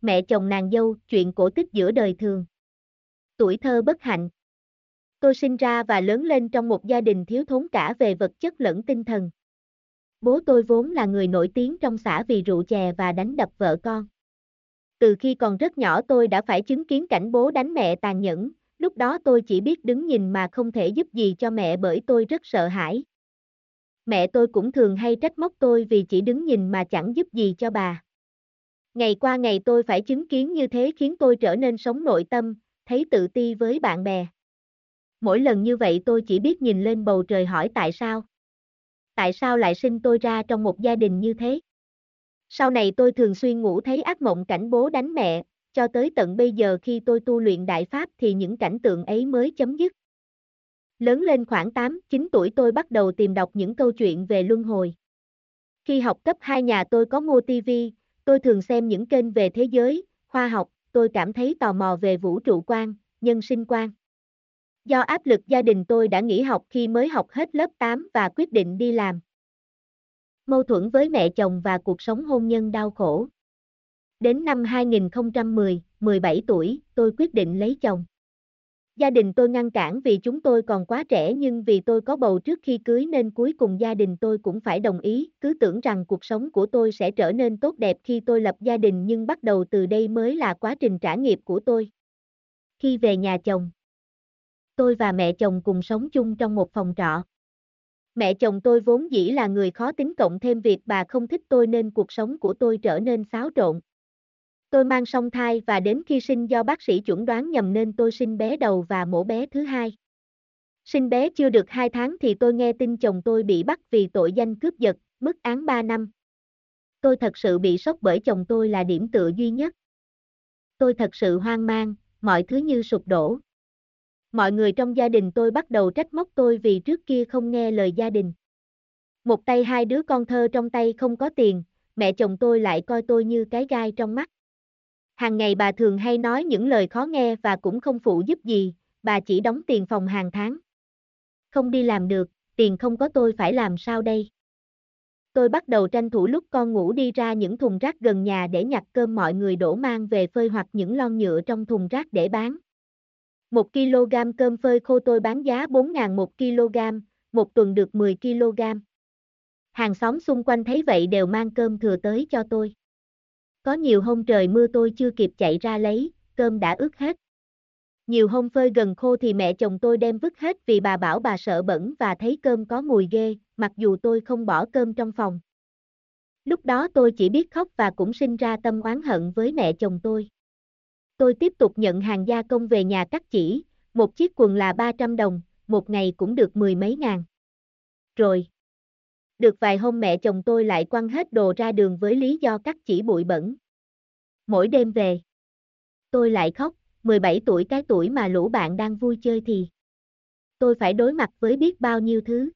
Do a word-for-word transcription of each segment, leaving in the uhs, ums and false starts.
Mẹ chồng nàng dâu, chuyện cổ tích giữa đời thường. Tuổi thơ bất hạnh. Tôi sinh ra và lớn lên trong một gia đình thiếu thốn cả về vật chất lẫn tinh thần. Bố tôi vốn là người nổi tiếng trong xã vì rượu chè và đánh đập vợ con. Từ khi còn rất nhỏ tôi đã phải chứng kiến cảnh bố đánh mẹ tàn nhẫn, lúc đó tôi chỉ biết đứng nhìn mà không thể giúp gì cho mẹ bởi tôi rất sợ hãi. Mẹ tôi cũng thường hay trách móc tôi vì chỉ đứng nhìn mà chẳng giúp gì cho bà. Ngày qua ngày tôi phải chứng kiến như thế khiến tôi trở nên sống nội tâm, thấy tự ti với bạn bè. Mỗi lần như vậy tôi chỉ biết nhìn lên bầu trời hỏi tại sao. Tại sao lại sinh tôi ra trong một gia đình như thế? Sau này tôi thường xuyên ngủ thấy ác mộng cảnh bố đánh mẹ, cho tới tận bây giờ khi tôi tu luyện Đại Pháp thì những cảnh tượng ấy mới chấm dứt. Lớn lên khoảng tám, chín tuổi tôi bắt đầu tìm đọc những câu chuyện về luân hồi. Khi học cấp hai nhà tôi có mua ti vi, tôi thường xem những kênh về thế giới, khoa học, tôi cảm thấy tò mò về vũ trụ quan, nhân sinh quan. Do áp lực gia đình tôi đã nghỉ học khi mới học hết lớp tám và quyết định đi làm. Mâu thuẫn với mẹ chồng và cuộc sống hôn nhân đau khổ. Đến năm hai nghìn không trăm mười, mười bảy tuổi, tôi quyết định lấy chồng. Gia đình tôi ngăn cản vì chúng tôi còn quá trẻ nhưng vì tôi có bầu trước khi cưới nên cuối cùng gia đình tôi cũng phải đồng ý, cứ tưởng rằng cuộc sống của tôi sẽ trở nên tốt đẹp khi tôi lập gia đình nhưng bắt đầu từ đây mới là quá trình trả nghiệp của tôi. Khi về nhà chồng, tôi và mẹ chồng cùng sống chung trong một phòng trọ. Mẹ chồng tôi vốn dĩ là người khó tính cộng thêm việc bà không thích tôi nên cuộc sống của tôi trở nên xáo trộn. Tôi mang song thai và đến khi sinh do bác sĩ chuẩn đoán nhầm nên tôi sinh bé đầu và mổ bé thứ hai. Sinh bé chưa được hai tháng thì tôi nghe tin chồng tôi bị bắt vì tội danh cướp giật, mức án ba năm. Tôi thật sự bị sốc bởi chồng tôi là điểm tựa duy nhất. Tôi thật sự hoang mang, mọi thứ như sụp đổ. Mọi người trong gia đình tôi bắt đầu trách móc tôi vì trước kia không nghe lời gia đình. Một tay hai đứa con thơ trong tay không có tiền, mẹ chồng tôi lại coi tôi như cái gai trong mắt. Hàng ngày bà thường hay nói những lời khó nghe và cũng không phụ giúp gì, bà chỉ đóng tiền phòng hàng tháng. Không đi làm được, tiền không có tôi phải làm sao đây? Tôi bắt đầu tranh thủ lúc con ngủ đi ra những thùng rác gần nhà để nhặt cơm mọi người đổ mang về phơi hoặc những lon nhựa trong thùng rác để bán. Một ki lô gam cơm phơi khô tôi bán giá bốn ngàn một ki lô gam, một tuần được mười ki lô gam. Hàng xóm xung quanh thấy vậy đều mang cơm thừa tới cho tôi. Có nhiều hôm trời mưa tôi chưa kịp chạy ra lấy, cơm đã ướt hết. Nhiều hôm phơi gần khô thì mẹ chồng tôi đem vứt hết vì bà bảo bà sợ bẩn và thấy cơm có mùi ghê, mặc dù tôi không bỏ cơm trong phòng. Lúc đó tôi chỉ biết khóc và cũng sinh ra tâm oán hận với mẹ chồng tôi. Tôi tiếp tục nhận hàng gia công về nhà cắt chỉ, một chiếc quần là ba trăm đồng, một ngày cũng được mười mấy ngàn. Rồi, được vài hôm mẹ chồng tôi lại quăng hết đồ ra đường với lý do cắt chỉ bụi bẩn. Mỗi đêm về, tôi lại khóc, mười bảy tuổi cái tuổi mà lũ bạn đang vui chơi thì tôi phải đối mặt với biết bao nhiêu thứ.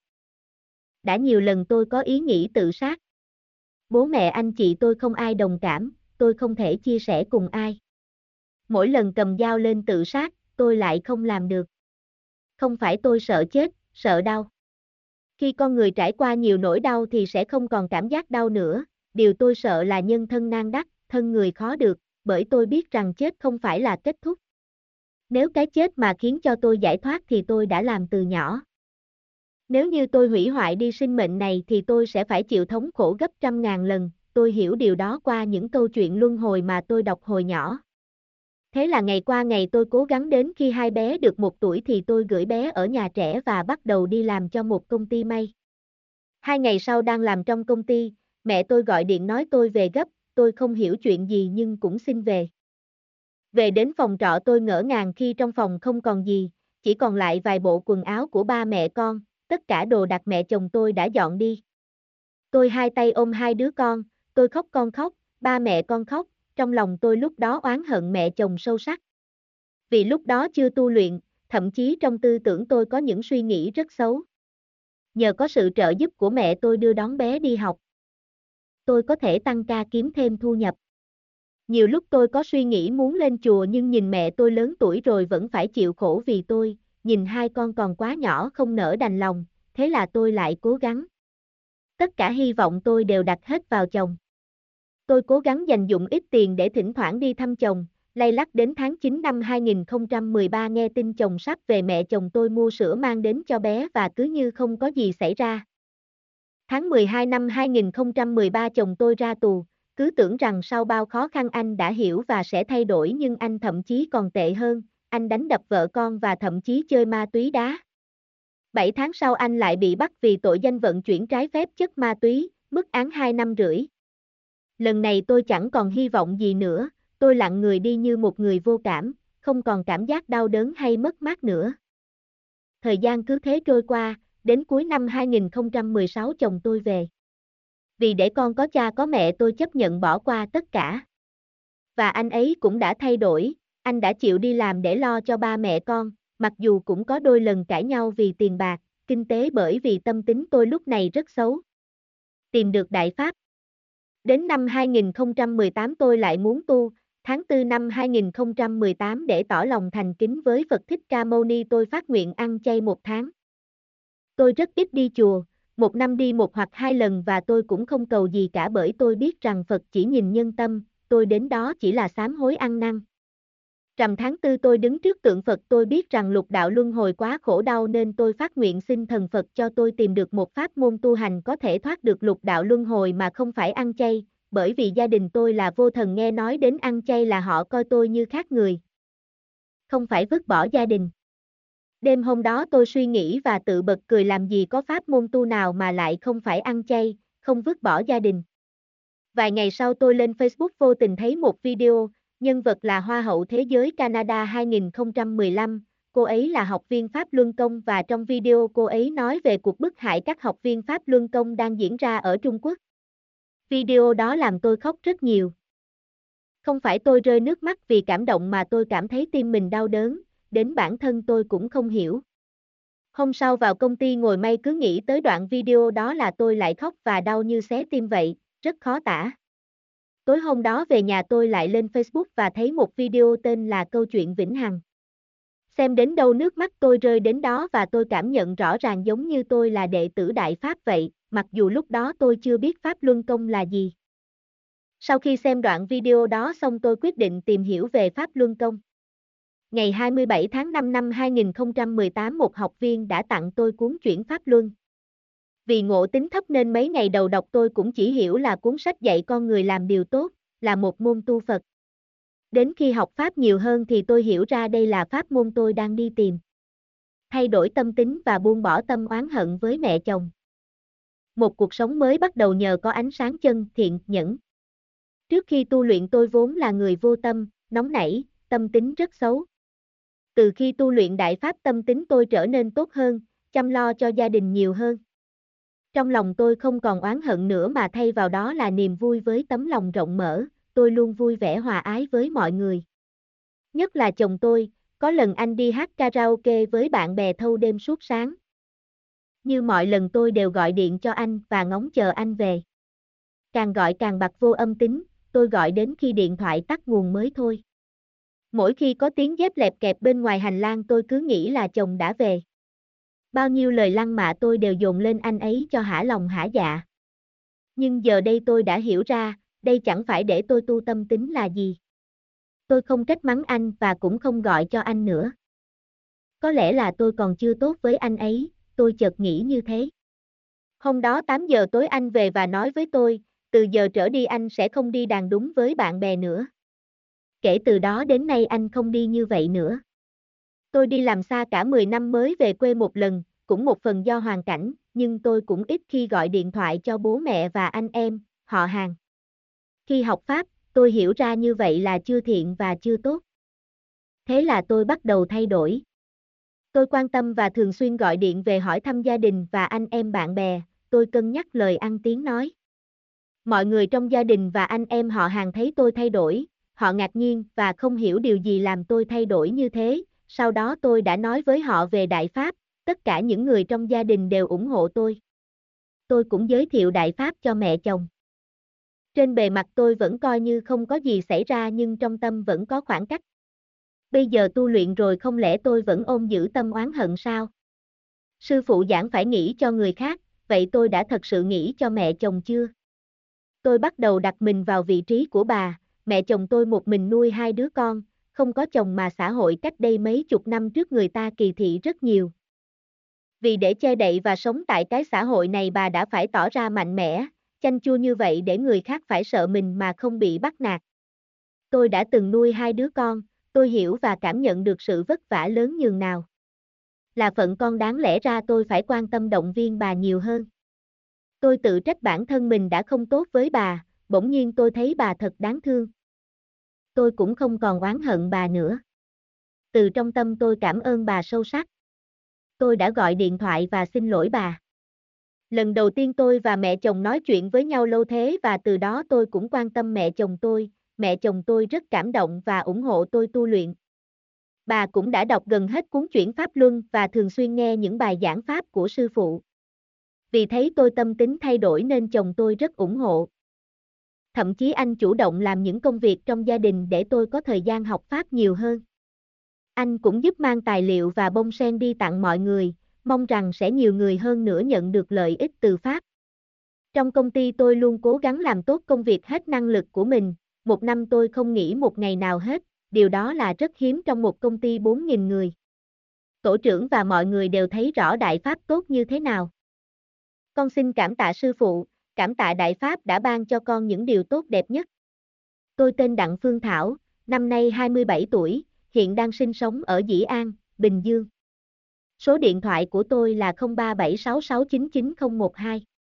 Đã nhiều lần tôi có ý nghĩ tự sát. Bố mẹ anh chị tôi không ai đồng cảm, tôi không thể chia sẻ cùng ai. Mỗi lần cầm dao lên tự sát, tôi lại không làm được. Không phải tôi sợ chết, sợ đau. Khi con người trải qua nhiều nỗi đau thì sẽ không còn cảm giác đau nữa, điều tôi sợ là nhân thân nan đắc, thân người khó được, bởi tôi biết rằng chết không phải là kết thúc. Nếu cái chết mà khiến cho tôi giải thoát thì tôi đã làm từ nhỏ. Nếu như tôi hủy hoại đi sinh mệnh này thì tôi sẽ phải chịu thống khổ gấp trăm ngàn lần, tôi hiểu điều đó qua những câu chuyện luân hồi mà tôi đọc hồi nhỏ. Thế là ngày qua ngày tôi cố gắng đến khi hai bé được một tuổi thì tôi gửi bé ở nhà trẻ và bắt đầu đi làm cho một công ty may. Hai ngày sau đang làm trong công ty, mẹ tôi gọi điện nói tôi về gấp, tôi không hiểu chuyện gì nhưng cũng xin về. Về đến phòng trọ tôi ngỡ ngàng khi trong phòng không còn gì, chỉ còn lại vài bộ quần áo của ba mẹ con, tất cả đồ đạc mẹ chồng tôi đã dọn đi. Tôi hai tay ôm hai đứa con, tôi khóc con khóc, ba mẹ con khóc, trong lòng tôi lúc đó oán hận mẹ chồng sâu sắc. Vì lúc đó chưa tu luyện, thậm chí trong tư tưởng tôi có những suy nghĩ rất xấu. Nhờ có sự trợ giúp của mẹ tôi đưa đón bé đi học, tôi có thể tăng ca kiếm thêm thu nhập. Nhiều lúc tôi có suy nghĩ muốn lên chùa nhưng nhìn mẹ tôi lớn tuổi rồi vẫn phải chịu khổ vì tôi, nhìn hai con còn quá nhỏ không nỡ đành lòng, thế là tôi lại cố gắng. Tất cả hy vọng tôi đều đặt hết vào chồng. Tôi cố gắng dành dụm ít tiền để thỉnh thoảng đi thăm chồng, lay lắt đến tháng chín năm hai nghìn không trăm mười ba nghe tin chồng sắp về mẹ chồng tôi mua sữa mang đến cho bé và cứ như không có gì xảy ra. Tháng mười hai năm hai nghìn không trăm mười ba chồng tôi ra tù, cứ tưởng rằng sau bao khó khăn anh đã hiểu và sẽ thay đổi nhưng anh thậm chí còn tệ hơn, anh đánh đập vợ con và thậm chí chơi ma túy đá. bảy tháng sau anh lại bị bắt vì tội danh vận chuyển trái phép chất ma túy, mức án hai năm rưỡi. Lần này tôi chẳng còn hy vọng gì nữa, tôi lặng người đi như một người vô cảm, không còn cảm giác đau đớn hay mất mát nữa. Thời gian cứ thế trôi qua, đến cuối năm hai nghìn không trăm mười sáu chồng tôi về. Vì để con có cha có mẹ tôi chấp nhận bỏ qua tất cả. Và anh ấy cũng đã thay đổi, anh đã chịu đi làm để lo cho ba mẹ con, mặc dù cũng có đôi lần cãi nhau vì tiền bạc, kinh tế bởi vì tâm tính tôi lúc này rất xấu. Tìm được đại pháp. Đến năm hai nghìn không trăm mười tám tôi lại muốn tu, tháng tư năm hai nghìn không trăm mười tám để tỏ lòng thành kính với Phật Thích Ca Mâu Ni tôi phát nguyện ăn chay một tháng. Tôi rất ít đi chùa, một năm đi một hoặc hai lần và tôi cũng không cầu gì cả bởi tôi biết rằng Phật chỉ nhìn nhân tâm, tôi đến đó chỉ là sám hối ăn năn. Rằm tháng tư tôi đứng trước tượng Phật tôi biết rằng lục đạo luân hồi quá khổ đau nên tôi phát nguyện xin thần Phật cho tôi tìm được một pháp môn tu hành có thể thoát được lục đạo luân hồi mà không phải ăn chay, bởi vì gia đình tôi là vô thần nghe nói đến ăn chay là họ coi tôi như khác người. Không phải vứt bỏ gia đình. Đêm hôm đó tôi suy nghĩ và tự bật cười làm gì có pháp môn tu nào mà lại không phải ăn chay, không vứt bỏ gia đình. Vài ngày sau tôi lên Facebook vô tình thấy một video, nhân vật là Hoa hậu Thế giới Canada hai nghìn không trăm mười lăm, cô ấy là học viên Pháp Luân Công và trong video cô ấy nói về cuộc bức hại các học viên Pháp Luân Công đang diễn ra ở Trung Quốc. Video đó làm tôi khóc rất nhiều. Không phải tôi rơi nước mắt vì cảm động mà tôi cảm thấy tim mình đau đớn, đến bản thân tôi cũng không hiểu. Hôm sau vào công ty ngồi may cứ nghĩ tới đoạn video đó là tôi lại khóc và đau như xé tim vậy, rất khó tả. Tối hôm đó về nhà tôi lại lên Facebook và thấy một video tên là Câu chuyện Vĩnh Hằng. Xem đến đâu nước mắt tôi rơi đến đó và tôi cảm nhận rõ ràng giống như tôi là đệ tử Đại Pháp vậy, mặc dù lúc đó tôi chưa biết Pháp Luân Công là gì. Sau khi xem đoạn video đó xong tôi quyết định tìm hiểu về Pháp Luân Công. Ngày hai mươi bảy tháng năm năm hai nghìn không trăm mười tám một học viên đã tặng tôi cuốn Chuyển Pháp Luân. Vì ngộ tính thấp nên mấy ngày đầu đọc tôi cũng chỉ hiểu là cuốn sách dạy con người làm điều tốt, là một môn tu Phật. Đến khi học Pháp nhiều hơn thì tôi hiểu ra đây là pháp môn tôi đang đi tìm. Thay đổi tâm tính và buông bỏ tâm oán hận với mẹ chồng. Một cuộc sống mới bắt đầu nhờ có ánh sáng chân thiện nhẫn. Trước khi tu luyện tôi vốn là người vô tâm, nóng nảy, tâm tính rất xấu. Từ khi tu luyện Đại Pháp tâm tính tôi trở nên tốt hơn, chăm lo cho gia đình nhiều hơn. Trong lòng tôi không còn oán hận nữa mà thay vào đó là niềm vui với tấm lòng rộng mở, tôi luôn vui vẻ hòa ái với mọi người. Nhất là chồng tôi, có lần anh đi hát karaoke với bạn bè thâu đêm suốt sáng. Như mọi lần tôi đều gọi điện cho anh và ngóng chờ anh về. Càng gọi càng bật vô âm tín, tôi gọi đến khi điện thoại tắt nguồn mới thôi. Mỗi khi có tiếng dép lẹp kẹp bên ngoài hành lang tôi cứ nghĩ là chồng đã về. Bao nhiêu lời lăng mạ tôi đều dồn lên anh ấy cho hả lòng hả dạ. Nhưng giờ đây tôi đã hiểu ra, đây chẳng phải để tôi tu tâm tính là gì. Tôi không trách mắng anh và cũng không gọi cho anh nữa. Có lẽ là tôi còn chưa tốt với anh ấy, tôi chợt nghĩ như thế. Hôm đó tám giờ tối anh về và nói với tôi, từ giờ trở đi anh sẽ không đi đàn đúng với bạn bè nữa. Kể từ đó đến nay anh không đi như vậy nữa. Tôi đi làm xa cả mười năm mới về quê một lần, cũng một phần do hoàn cảnh, nhưng tôi cũng ít khi gọi điện thoại cho bố mẹ và anh em, họ hàng. Khi học Pháp, tôi hiểu ra như vậy là chưa thiện và chưa tốt. Thế là tôi bắt đầu thay đổi. Tôi quan tâm và thường xuyên gọi điện về hỏi thăm gia đình và anh em bạn bè, tôi cân nhắc lời ăn tiếng nói. Mọi người trong gia đình và anh em họ hàng thấy tôi thay đổi, họ ngạc nhiên và không hiểu điều gì làm tôi thay đổi như thế. Sau đó tôi đã nói với họ về Đại Pháp, tất cả những người trong gia đình đều ủng hộ tôi. Tôi cũng giới thiệu Đại Pháp cho mẹ chồng. Trên bề mặt tôi vẫn coi như không có gì xảy ra nhưng trong tâm vẫn có khoảng cách. Bây giờ tu luyện rồi không lẽ tôi vẫn ôm giữ tâm oán hận sao? Sư phụ giảng phải nghĩ cho người khác, vậy tôi đã thật sự nghĩ cho mẹ chồng chưa? Tôi bắt đầu đặt mình vào vị trí của bà, mẹ chồng tôi một mình nuôi hai đứa con, không có chồng mà xã hội cách đây mấy chục năm trước người ta kỳ thị rất nhiều. Vì để che đậy và sống tại cái xã hội này bà đã phải tỏ ra mạnh mẽ, chanh chua như vậy để người khác phải sợ mình mà không bị bắt nạt. Tôi đã từng nuôi hai đứa con, tôi hiểu và cảm nhận được sự vất vả lớn nhường nào. Là phận con đáng lẽ ra tôi phải quan tâm động viên bà nhiều hơn. Tôi tự trách bản thân mình đã không tốt với bà, bỗng nhiên tôi thấy bà thật đáng thương. Tôi cũng không còn oán hận bà nữa. Từ trong tâm tôi cảm ơn bà sâu sắc. Tôi đã gọi điện thoại và xin lỗi bà. Lần đầu tiên tôi và mẹ chồng nói chuyện với nhau lâu thế và từ đó tôi cũng quan tâm mẹ chồng tôi, mẹ chồng tôi rất cảm động và ủng hộ tôi tu luyện. Bà cũng đã đọc gần hết cuốn Chuyển Pháp Luân và thường xuyên nghe những bài giảng Pháp của sư phụ. Vì thấy tôi tâm tính thay đổi nên chồng tôi rất ủng hộ. Thậm chí anh chủ động làm những công việc trong gia đình để tôi có thời gian học Pháp nhiều hơn. Anh cũng giúp mang tài liệu và bông sen đi tặng mọi người, mong rằng sẽ nhiều người hơn nữa nhận được lợi ích từ Pháp. Trong công ty tôi luôn cố gắng làm tốt công việc hết năng lực của mình, một năm tôi không nghỉ một ngày nào hết, điều đó là rất hiếm trong một công ty bốn nghìn người. Tổ trưởng và mọi người đều thấy rõ Đại Pháp tốt như thế nào. Con xin cảm tạ sư phụ, cảm tạ Đại Pháp đã ban cho con những điều tốt đẹp nhất. Tôi tên Đặng Phương Thảo, năm nay hai mươi bảy tuổi, hiện đang sinh sống ở Dĩ An, Bình Dương. Số điện thoại của tôi là không ba bảy sáu sáu chín chín không một hai.